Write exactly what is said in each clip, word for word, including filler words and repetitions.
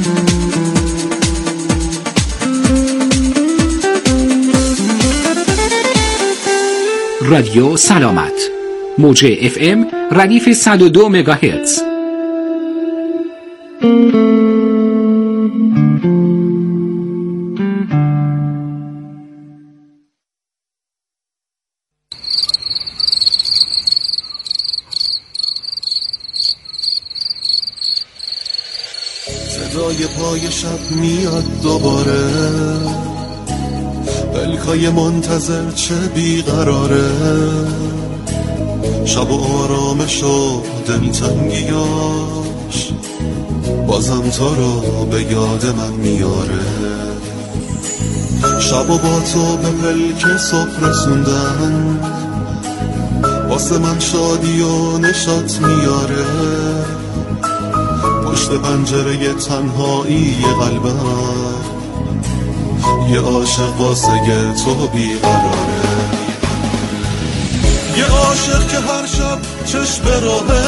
رادیو سلامت، موج اف ام ردیف صد و دو مگاهرتز. صدای پای شب میاد دوباره، پلکای منتظر چه بیقراره، شب و آرامش و دلتنگیاش بازم تو رو به یاد من میاره. شب و با تو به پلک صبح رسوندن، واسه من شادی و نشاط میاره. پشت پنجره تنهایی قلبم یه عاشق واسه تو بیقراره. یه عاشق که هر شب چشم راهه،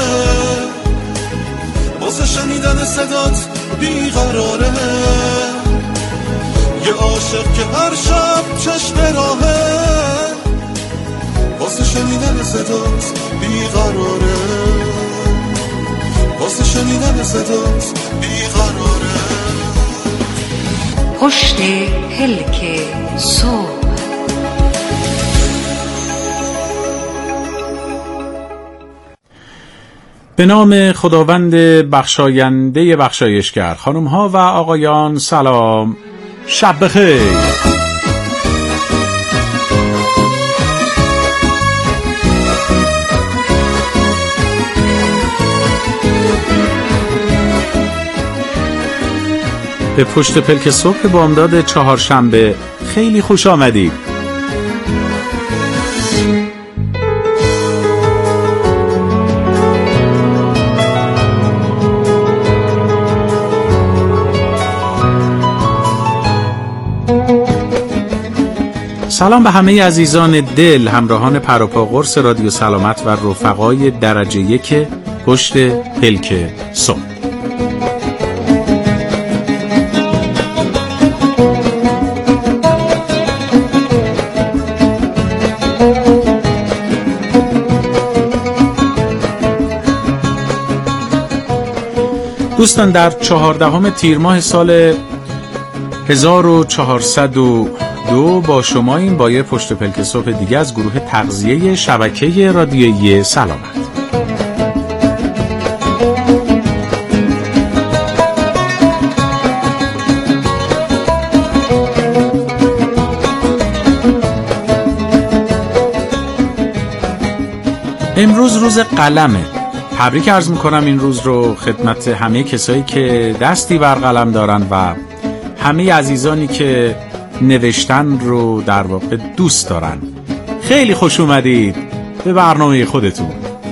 واسه شنیدن صدات بیقراره. یه عاشق که هر شب چشم راهه، واسه شنیدن صدات بیقراره. واسه شنیدن صدات بیقراره. پشت پلک صبح. به نام خداوند بخشاینده بخشایشگر. خانم ها و آقایان سلام، شب بخیر. به پشت پلک صبح بامداد چهارشنبه خیلی خوش آمدید. سلام به همه عزیزان دل، همراهان پروپا قرص رادیو سلامت و رفقای درجه یک پشت پلک صبح. دوستان، در چهاردهم تیر ماه سال هزار و چهارصد و دو با شما این با یه پشت پلک صبح دیگه از گروه تغذیه شبکه رادیویی سلامت. امروز روز قلمه. تبریک عرض میکنم این روز رو خدمت همه کسایی که دستی بر قلم دارن و همه عزیزانی که نوشتن رو در واقع دوست دارن. خیلی خوش اومدید به برنامه خودتون.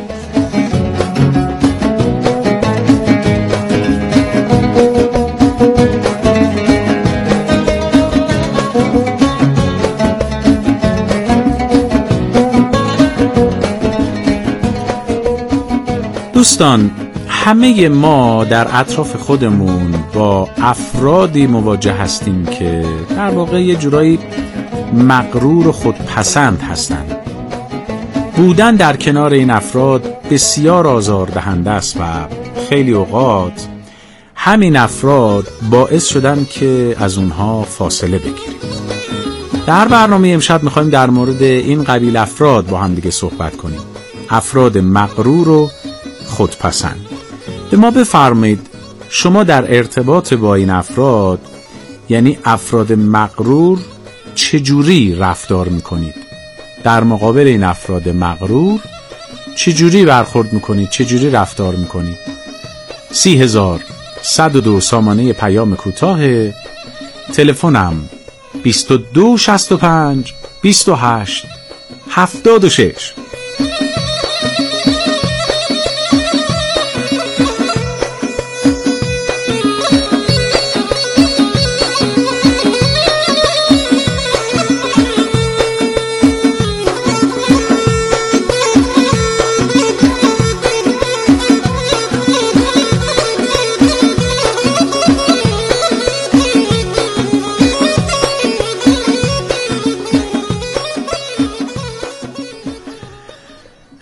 دوستان، همه ما در اطراف خودمون با افرادی مواجه هستیم که در واقع یه جورایی مغرور و خودپسند هستند. بودن در کنار این افراد بسیار آزاردهنده است و خیلی اوقات همین افراد باعث شدن که از اونها فاصله بگیریم. در برنامه امشب میخوایم در مورد این قبیل افراد با هم دیگه صحبت کنیم. افراد مغرور و خودپسند. به ما بفرمایید شما در ارتباط با این افراد، یعنی افراد مغرور، چجوری رفتار میکنید؟ در مقابل این افراد مغرور چجوری برخورد میکنید؟ چجوری رفتار میکنید؟ سی هزار صد و دو سامانه پیام کوتاه، تلفنم بیست و دو شصت و پنج بیست و هشت هفتاد و شش.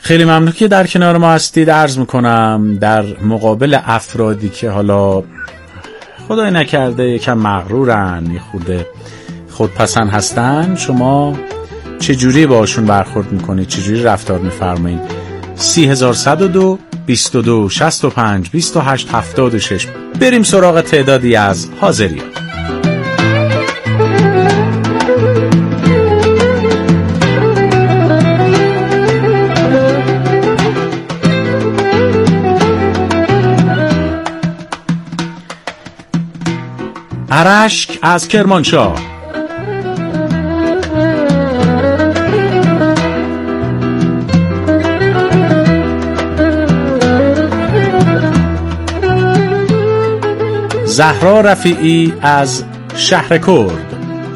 خیلی ممنون که در کنار ما هستید. عرض میکنم در مقابل افرادی که حالا خدای نکرده یکم مغرورن، یه خورده خودپسند هستن، شما چجوری باشون برخورد میکنید، چجوری رفتار میفرمایید؟ سی هزار صد و دو بیست و دو شصت و پنج بیست و هشت هفتاد و شش. بریم سراغ تعدادی از حاضریان. ارشک از کرمانشاه. زهرا رفیعی از شهر کرد.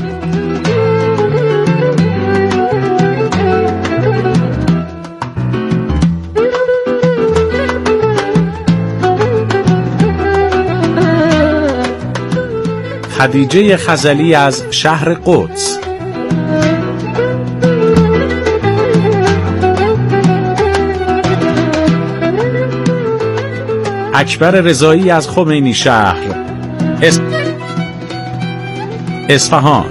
خدیجه خزلی از شهر قدس. اکبر رضایی از خمینی شهر اس... اصفهان.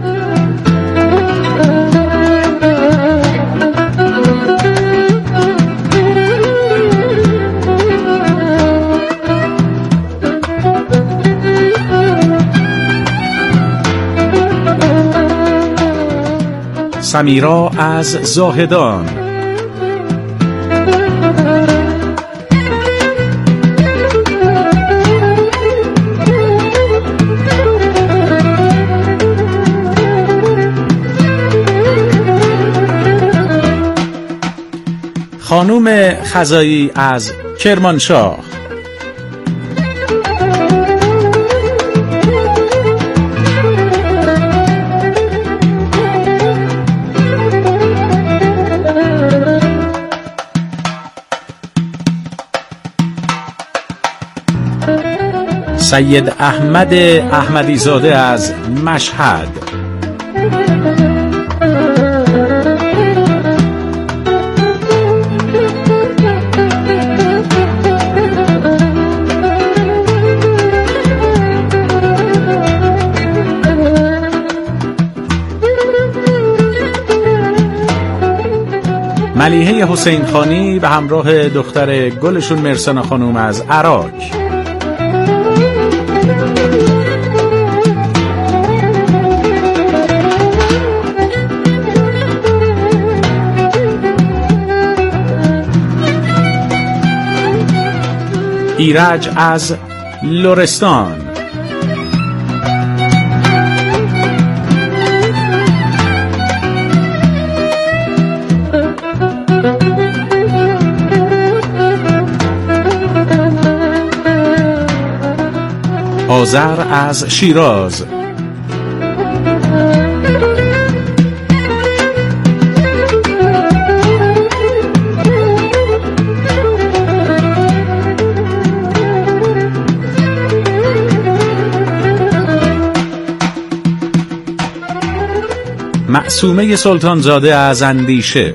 سمیرا از زاهدان. خانوم خزایی از کرمانشاه. سید احمد احمدی زاده از مشهد. ملیحه حسین خانی به همراه دختر گلشون مرسانا خانوم از عراق. ایرج از لرستان. آذر از شیراز. معصومه سلطانزاده از اندیشه.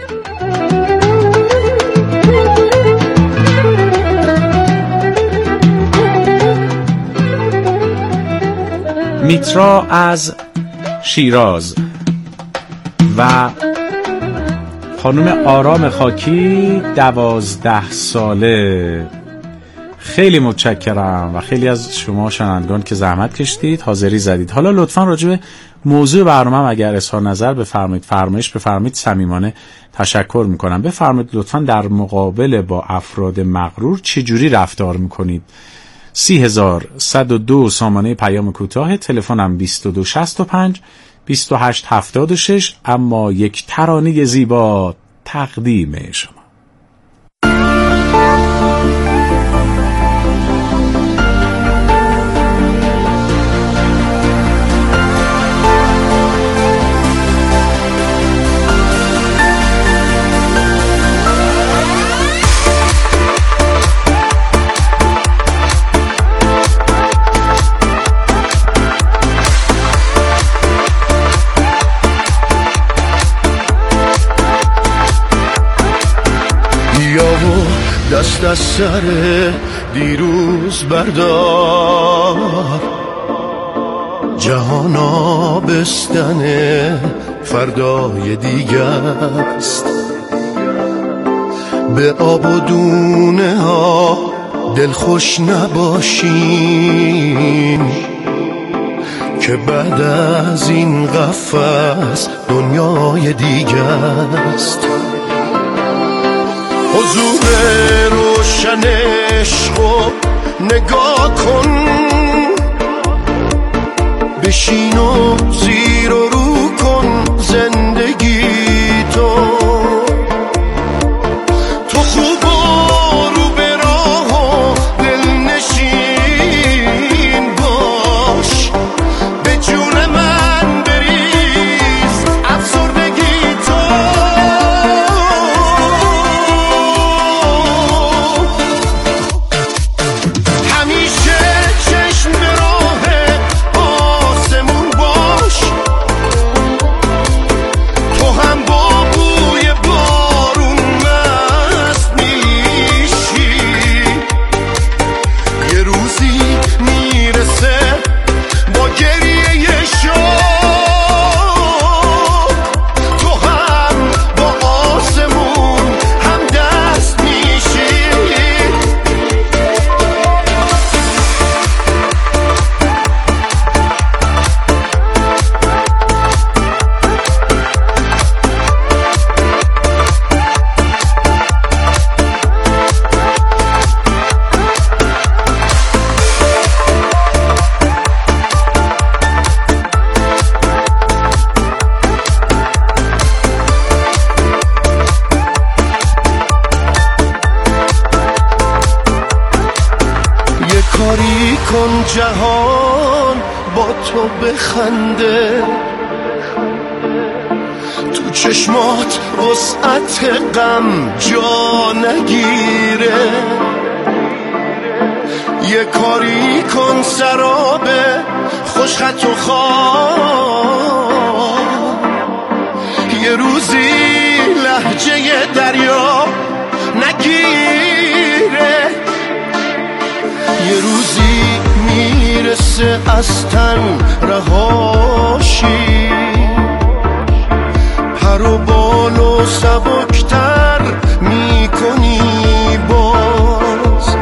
میترا از شیراز و خانم آرام خاکی دوازده ساله. خیلی متشکرم و خیلی از شما شنوندگان که زحمت کشیدید، حاضری زدید. حالا لطفاً راجع به موضوع برنامه اگر اظهار نظر بفرمایید، فرمایش بفرمایید، صمیمانه تشکر میکنم. بفرمایید لطفاً در مقابل با افراد مغرور چجوری رفتار میکنید؟ سی هزار صد و دو سامانه پیام کوتاه، تلفنم بیست و دو شصت و پنج بیست و هشت هفتاد و شش. اما یک ترانه زیبا تقدیم شما. از سر دیروز بردار، جهان آبستن فردای دیگه است. به آب و دونه ها دلخوش نباشین که بعد از این قفس دنیای دیگه است. حضور روشن عشقو نگاه کن، بشین و زیر و رو کن زندگی تو. تو خوب و رو به راه و دلنشین باش، به جون من بریز افسردگی تو. همیشه چشم به راه آسمون باش، تو هم با بوی بارون مست میشی. یه روزی میرسه با گریه شوق، تو هم با آسمون هم دست میشی. یه کاری کن جهان با تو بخنده، تو چشمات وسعت غم جا نگیره. یه کاری کن سراب خوشخط و خواب، یه روزی لهجه دریا نگیره. یه روزی میرسه از تن رهاشی، پر و بال و سبکتر میکنی باز.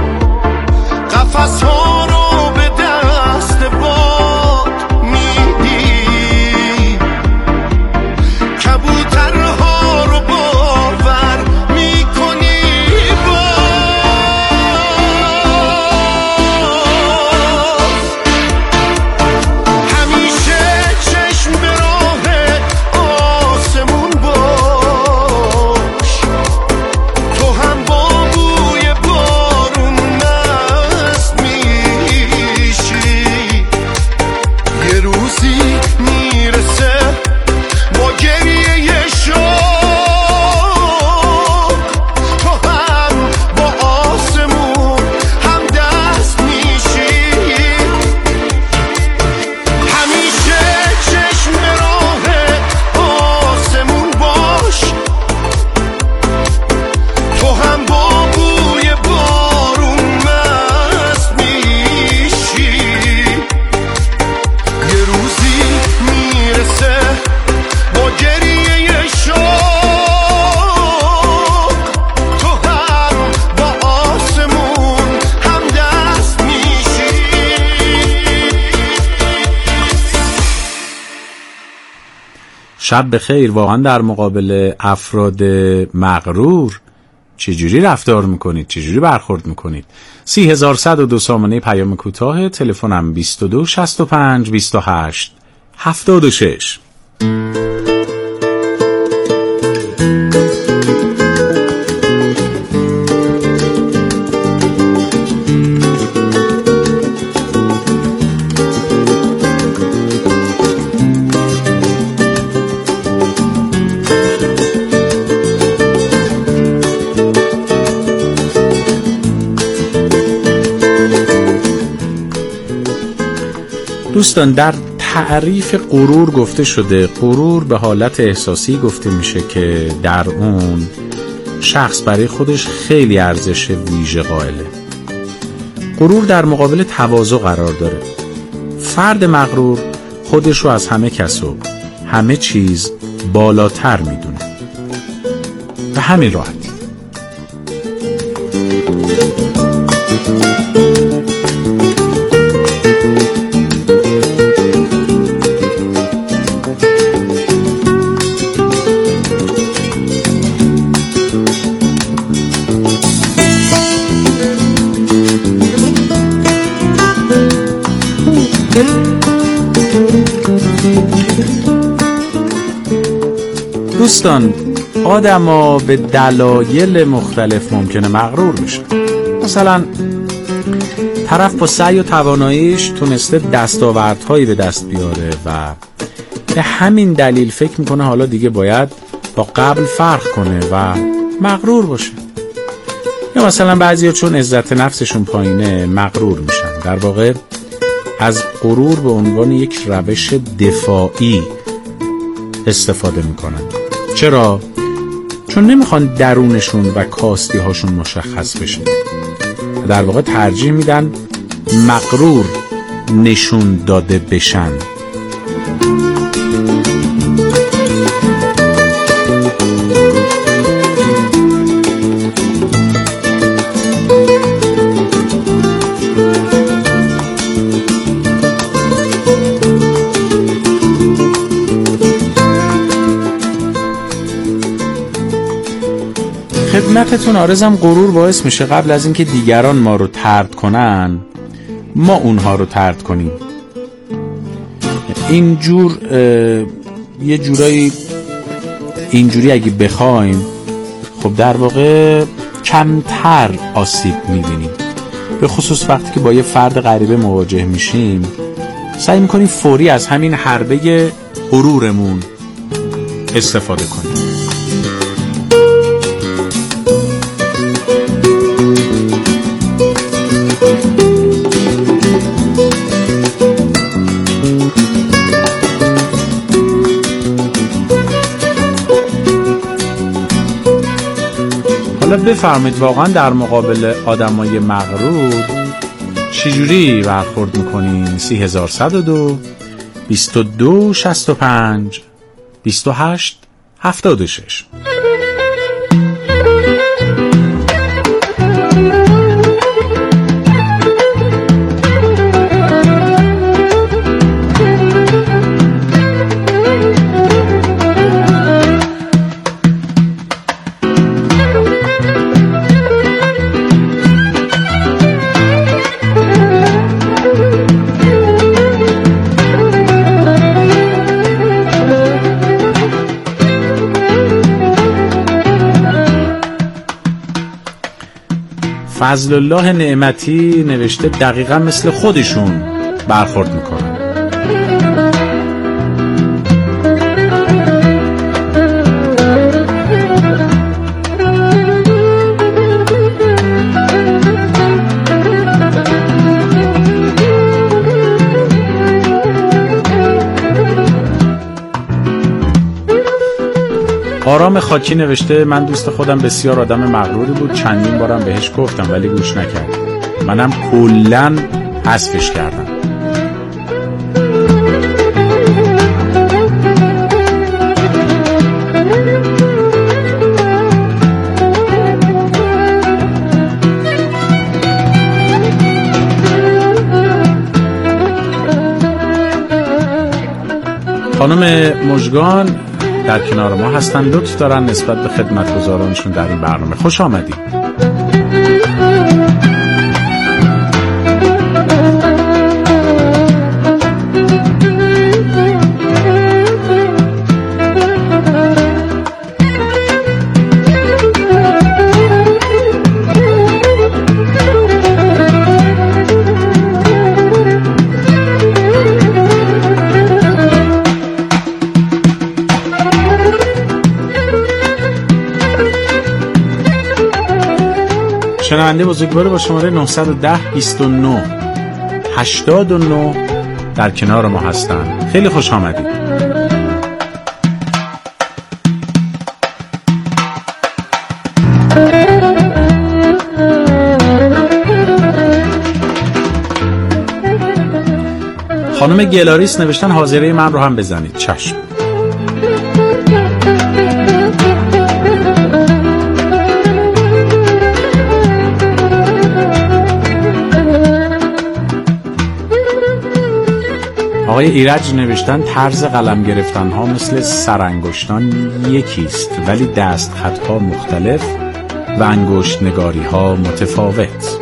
قفس ها رو به دست باد میدی، کبوترها رو باور میکنی باز. همیشه چشم به راه آسمون باش، تو هم با بوی بارون مست میشی. یه روزی میرسه با گریه شوق، تو هم با آسمون هم دست میشی. همیشه چشم به راه آسمون باش، تو هم با بوی بارون مست میشی. یه روزی میرسه با گریه شوق، تو هم با آسمون هم دست میشی. شب بخیر. واقعا در مقابل افراد مغرور چجوری رفتار میکنید؟ چجوری برخورد میکنید؟ سی هزار صد و دو سامانه پیام کوتاه، تلفنم بیست و دو شصت و پنج بیست و هشت هفتاد و شش. دوستان، در تعریف غرور گفته شده غرور به حالت احساسی گفته میشه که در اون شخص برای خودش خیلی ارزش ویژه قائله. غرور در مقابل تواضع قرار داره. فرد مغرور خودش رو از همه کس و همه چیز بالاتر میدونه. به همین راحتی. دوستان، آدم ها به دلایل مختلف ممکنه مغرور بشن. مثلا طرف با سعی و تواناییش تونسته دستاوردهایی به دست بیاره و به همین دلیل فکر میکنه حالا دیگه باید با قبل فرق کنه و مغرور باشه. یا مثلا بعضیا چون عزت نفسشون پایینه مغرور میشن. در واقع از غرور به عنوان یک روش دفاعی استفاده میکنن. چرا؟ چون نمیخوان درونشون و کاستی هاشون مشخص بشه. در واقع ترجیح میدن مغرور نشون داده بشن. خدمتتون عرضم غرور باعث میشه قبل از اینکه دیگران ما رو طرد کنن ما اونها رو طرد کنیم. اینجور یه جورایی اینجوری اگه بخوایم خب در واقع کمتر آسیب میبینیم. به خصوص وقتی که با یه فرد غریبه مواجه میشیم سعی میکنیم فوری از همین حربه غرورمون استفاده کنیم. بفرمایید واقعا در مقابل آدمای مغرور چجوری برخورد میکنین؟ سی هزار صد و دو بیست و دو شصت و پنج بیست و هشت هفتاد و شش. فضل الله نعمتی نوشته دقیقا مثل خودشون برخورد میکنن. آرام خاکی نوشته من دوست خودم بسیار آدم مغروری بود، چندین بارم بهش گفتم ولی گوش نکرد. منم کلاً حذفش کردم. خانم مژگان در کنار ما هستن، لطف دارن نسبت به خدمتگزارانشون در این برنامه. خوش آمدید. شنونده بزرگوار با شماره نه یک صفر بیست و نه هشتاد و نه در کنار ما هستن. خیلی خوش آمدید. خانم گلاریس نوشتن حاضره من رو هم بزنید. چشم. آقای ایرج نوشتن طرز قلم گرفتن ها مثل سرانگشتان یکیست ولی دست خط ها مختلف و انگشت نگاری ها متفاوت.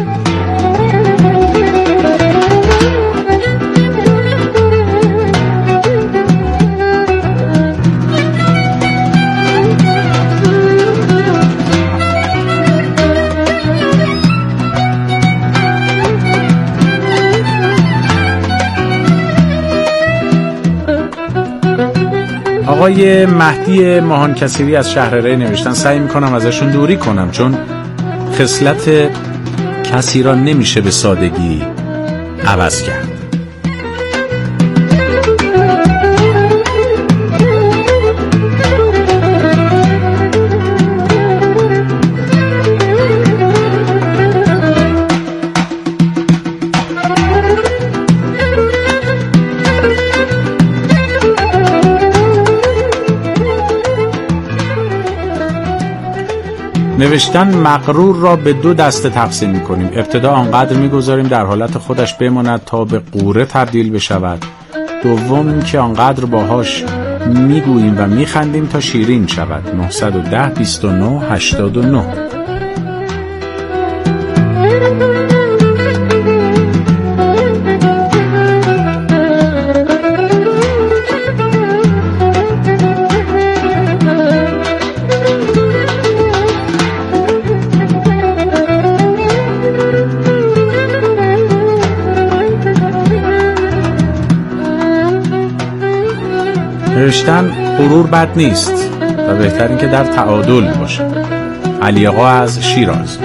آقای مهدی ماهانکسیری از شهر ری نوشتن سعی میکنم ازشون دوری کنم چون خصلت کسی را نمیشه به سادگی عوض کرد. نوشتن مغرور را به دو دسته تقسیم می‌کنیم. ابتدا آنقدر می‌گذاریم در حالت خودش بماند تا به قوره تبدیل بشود. دوم که آنقدر باهاش میگوییم و میخندیم تا شیرین شود. نه یک صفر بیست و نه هشتاد و نه. نوشتن غرور بد نیست و بهتر این که در تعادل باشه. علی آقا از شیراز.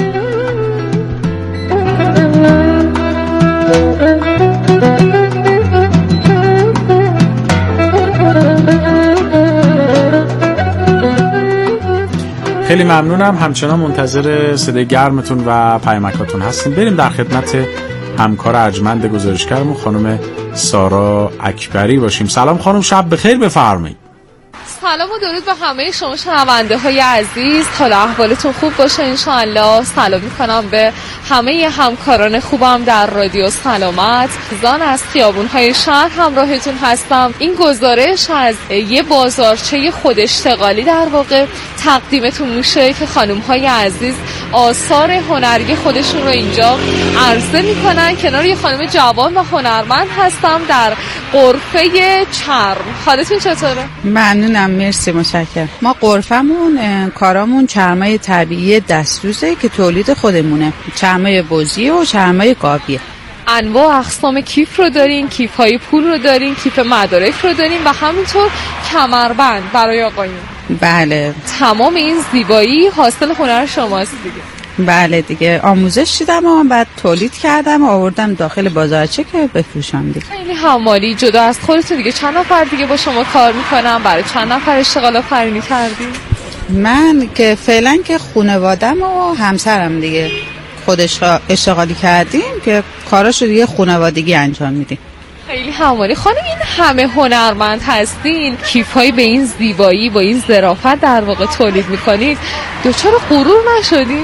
خیلی ممنونم، همچنان منتظر صدای گرمتون و پیامکاتون هستیم. بریم در خدمت همکار ارجمند گزارشگرمون خانم سارا اکبری باشیم. سلام خانم، شب بخیر، بفرمایید. سلام و درود به همه شما شنونده های عزیز، حال احوالتون خوب باشه انشاءالله. سلام میکنم به همه همکاران خوبم در رادیو سلامت. زان از خیابون های شهر همراهتون هستم. این گزارش از یه بازارچه خود اشتغالی در واقع تقدیمتون میشه که خانم های عزیز آثار هنری خودشون رو اینجا عرضه میکنن. کنار یه خانم جوان و هنرمند هستم در غرفه چرم. حالتون چطوره؟ ممنونم، مرسی، متشکرم. ما غرفمون کارامون چرمای طبیعی دستوزه که تولید خودمونه. چرمای بزی و چرمای قابیه. انواع اقسام کیف رو دارین، کیف های پول رو دارین، کیف مدارک رو دارین و همینطور کمربند برای آقایون. بله. تمام این زیبایی حاصل هنر شماست دیگه. بله دیگه، آموزش دیدم و بعد تولید کردم و آوردم داخل بازارچه که بفروشم دیگه. خیلی حمالی. جدا از خودتون دیگه چند نفر دیگه با شما کار میکنم؟ برای چند نفر اشتغال آفرینی کردی؟ من که فعلا که خانواده‌م و همسرم دیگه خودش اشتغالی کردیم که کاراشو دیگه خانوادگی انجام میدیم. خیلی حمالی. خانم این همه هنرمند هستین، کیف‌های به این زیبایی با این ظرافت در واقع تولید میکنید، دچار غرور نشدین؟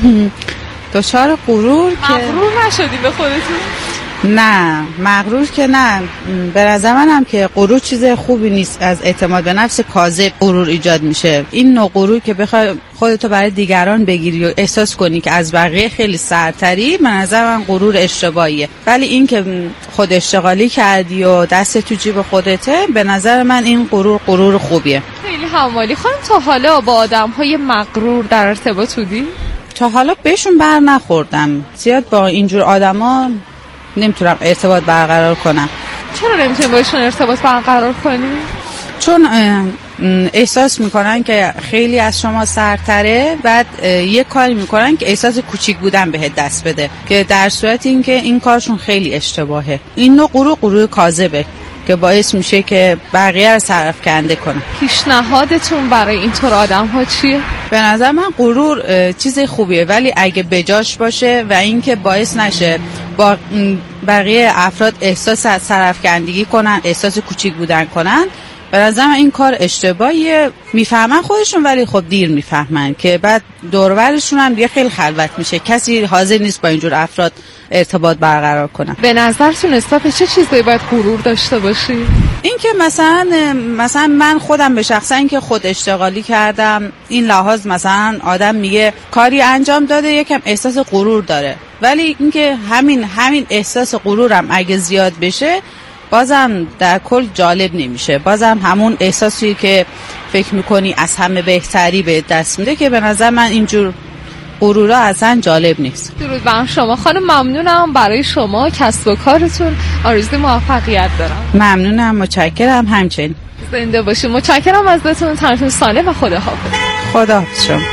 دچار غرور که مغرور نشدین به خودتون؟ نه، مغرور که نه. به نظر منم که غرور چیز خوبی نیست. از اعتماد به نفس کاذب غرور ایجاد میشه. این نوع غرور که بخوای خودتو برای دیگران بگیری و احساس کنی که از بقیه خیلی سرتری، به نظر من غرور اشتباهیه. ولی این که خود اشتغالی کردی و دست تو جیب خودته، به نظر من این غرور غرور خوبیه. خیلی حمالی. خانم تا حالا با آدم‌های مغرور در ارتباط بودی؟ تا حالا بهشون بر نخوردم. زیاد با اینجور آدما نمیتونم ارتباط برقرار کنم. چرا نمیتونی باشون ارتباط برقرار کنی؟ چون احساس میکنن که خیلی از شما سرتره، بعد یه کاری میکنن که احساس کوچیک بودن بهت دست بده، که در صورت این که این کارشون خیلی اشتباهه. این نوع غرور غرور کاذبه که باعث میشه که بقیه رو سرافکنده کنه. پیشنهادتون برای اینطور آدم ها چیه؟ به نظر من غرور چیز خوبیه، ولی اگه بجاش باشه و اینکه باعث نشه با بقیه افراد احساس سرافکندگی کنن، احساس کوچیک بودن کنن، به نظر من این کار اشتباهیه. میفهمن خودشون ولی خب دیر میفهمن که بعد دور و برشون هم دیگه خیلی خلوت میشه، کسی حاضر نیست با اینجور افراد ارتباط برقرار کنن. به نظرتون نسبت به چه چیزایی باید غرور داشته باشی؟ این که مثلا مثلا من خودم به شخصا این که خود اشتغالی کردم، این لحاظ مثلا آدم میگه کاری انجام داده یکم احساس غرور داره، ولی اینکه همین همین احساس غرورم اگه زیاد بشه بازم در کل جالب نمیشه، بازم همون احساسی که فکر میکنی از همه بهتری به دست میده که به نظر من اینجور غرورا اصلا جالب نیست. درود بر شما خانم، ممنونم. برای شما کسب و کارتون آرزوی موفقیت دارم. ممنونم، متشکرم. همچنین زنده باشید. متشکرم ازتون. تنتون سالم و خداحافظ. خداحافظ شما.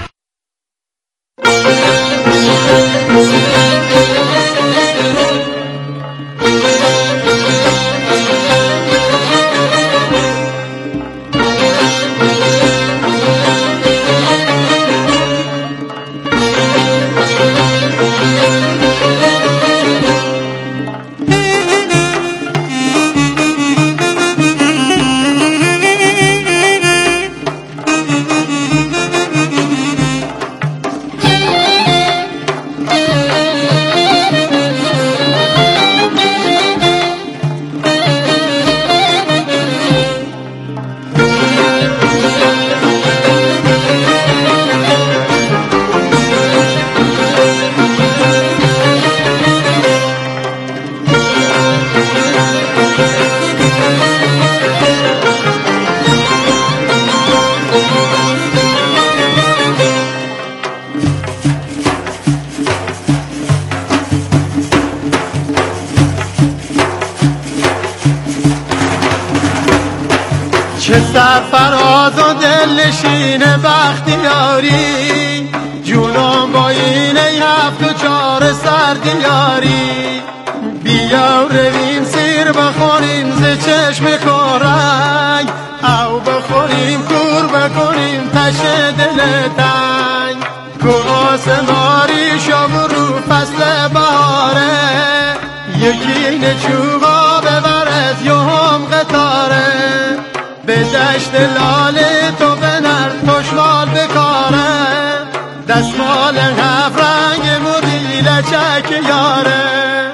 چه سرفراز و دلنشین بختیاری، جونم با این ای هفت و چار سردیاری. بیا رویم سیر بخوریم ز چشم کارنگ، او بخوریم کور بکنیم تش دل تنگ. گواس ماری شب رو فصل بهاره، یکی نچوبا ببرد یهم قطاره. به دشت لاله تو بنر تشمال بکاره، دستمال هفت رنگ مدیل چک یاره.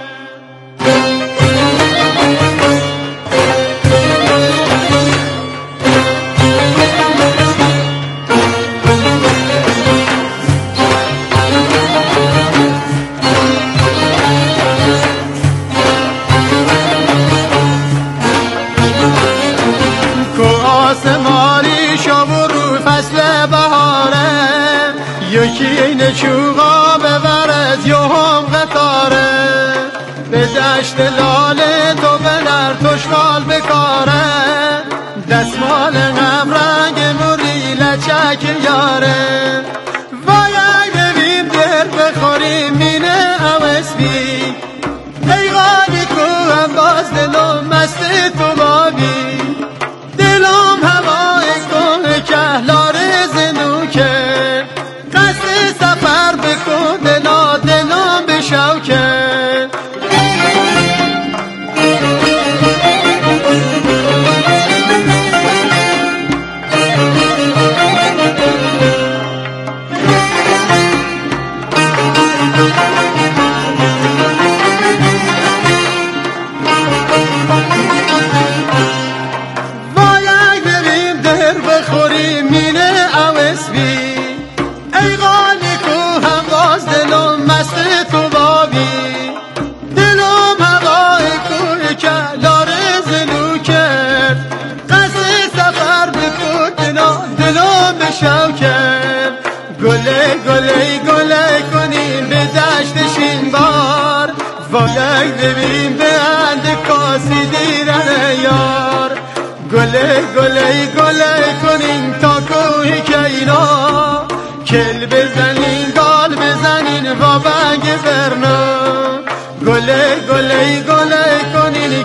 یکی این چوغا ببرد یهم قطاره، به دشت لاله تو بنر تشمال بکاره. دستمال غم رنگ موری لچک یاره. وای ببین در بخوریم مینه اوسبی، ای غالی کو هم باز دلم مست تو بابی. دلم هوای کنه کهلاره زنوکه، سفر بکن دلا دلم به شوکه. وای بریم در بخوریم مینه اوسبی، ای غالی کو هم باز دلم مست تو بابی. دلم هوای کوی کلاره زلو کرد، قصد سفر بکن دلا دلم بشو کرد. گله گله گله کنیم به دشت شینبار، وای ببین به اند کاسی دیرن یار. گله گله گله کنیم تا کوهی که اینا، کل بزنین گال بزنین و بنگ برنا. گله گله گله